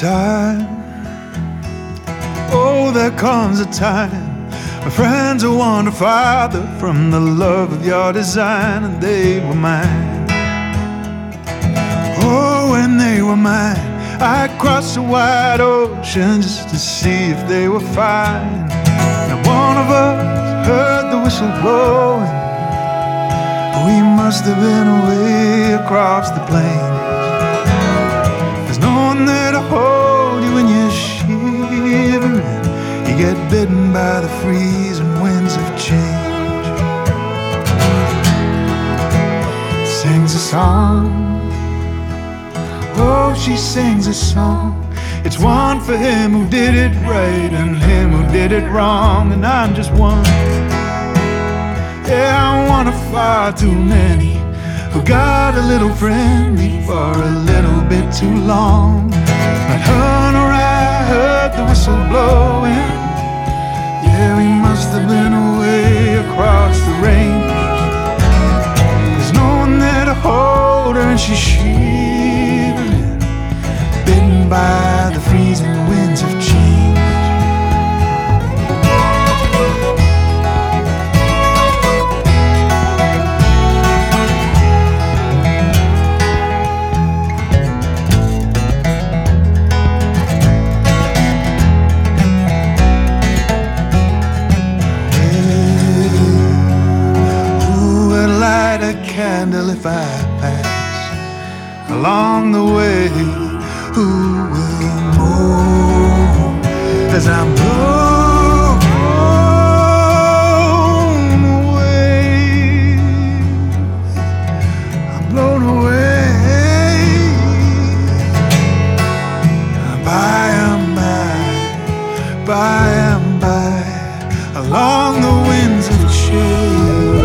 time, oh, there comes a time my friends will wander farther from the love of your design, and they were mine. Oh, when they were mine, I'd cross a wide ocean just to see if they were fine. Now one of us heard the whistle blowing. We must have been away across the plains. There's no one there to hold you when you're shivering. You get bitten by the freezing winds of change. Sings a song, oh, she sings a song. It's one for him who did it right and him who did it wrong. And I'm just one, yeah, I'm one of far too many who got a little friendly for a little bit too long. But her nor I heard the whistle blowing. Yeah, we must have been away across the range. There's no one there to hold her and she's shivering, bitten by the freezing winds of change. Candle if I pass along the way, who will mourn as I'm blown away? I'm blown away by and by, along the winds of change.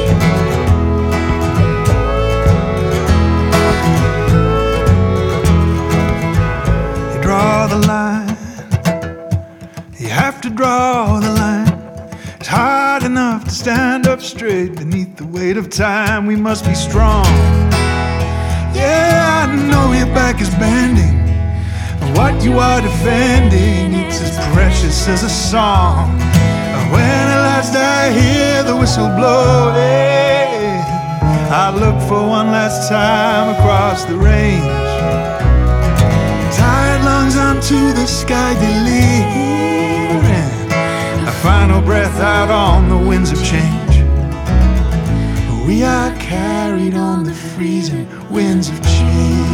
Draw the line, you have to draw the line. It's hard enough to stand up straight beneath the weight of time. We must be strong. Yeah, I know your back is bending, and what you are defending, it's as precious as a song. When at last I hear the whistle blow, I look for one last time across the range. Lungs onto the sky, delivering a final breath out on the winds of change. We are carried on the freezing winds of change.